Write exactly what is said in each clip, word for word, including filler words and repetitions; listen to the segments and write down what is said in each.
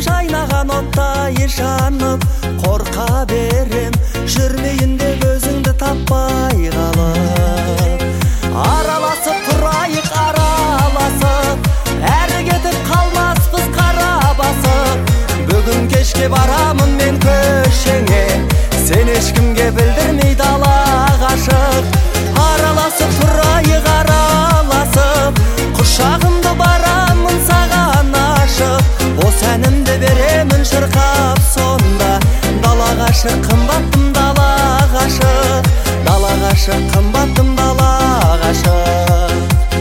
жайнаған оттай жанып қорқа берем, жүрмейін деп өзіңді таппай қалып. Араласып тұрайық, араласып, әрі кетіп қалмаспыз қара басып. Бүгін кешке барамын мен көшеңе, сен ешкімге білдірмей дала ғашық. Араласып тұрайық, араласып, құшағымды барамын саған ашып. Осы әнімді беремін шырқап сонда, дала ғашық, қымбаттым дала ғашық. Дала ғашық, қымбаттым дала ғашық.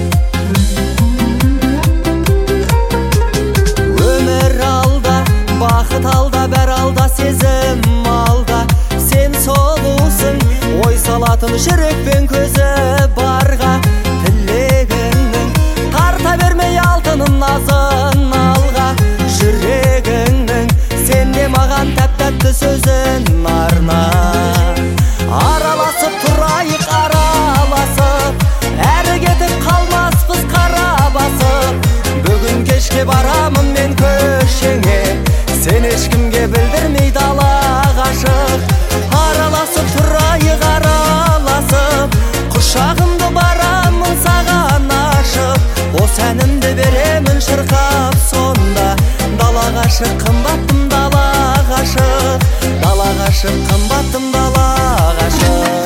Өмір алда, бақыт алда, бәр алда, сезім алда. Сен сұлусың, ой салатын жүрекпен көзі барға. Тілегіңнің тарта бермей алтынын назын алға. Жүрегіңнің сенде маған тәп-тәтті сөзін арна. Араласып тұрайық, араласып, әрі кетіп қалмаспыз қара басып. Бүгін кешке барамын мен көшеңе, сен ешкімге білдірмей дала ғашық. Араласып тұрайық, араласып, құшағымды барамын саған ашып. Осы әнімді беремін шырқап сонда, дала ғашық, қымбаттым дала ғашық. Дала ғашық, қымбаттым дала ғашық.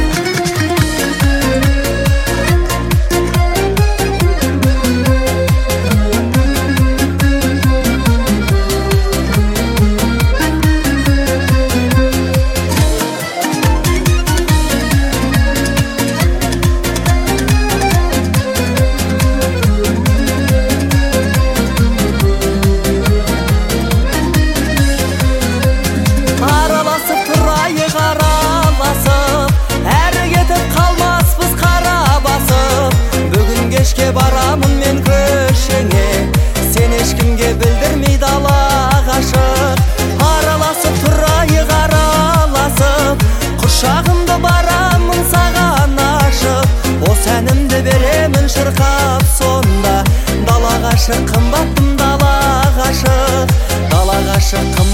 Кешке барамын мен көшеңе, сен ешкімге білдірмей дала ғашық. Араласып тұрайық, араласып, құшағымды барамын саған ашып. Осы әнімді беремін шырқап сонда, дала ғашық, қымбаттым дала ғашық. Дала ғашық,